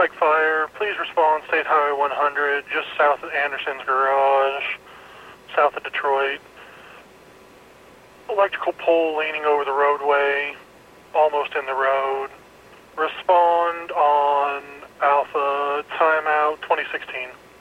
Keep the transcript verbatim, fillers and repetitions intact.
Pike Fire. Please respond State Highway one hundred, just south of Anderson's garage, south of Detroit. Electrical pole leaning over the roadway, almost in the road. Respond on Alpha, timeout twenty sixteen.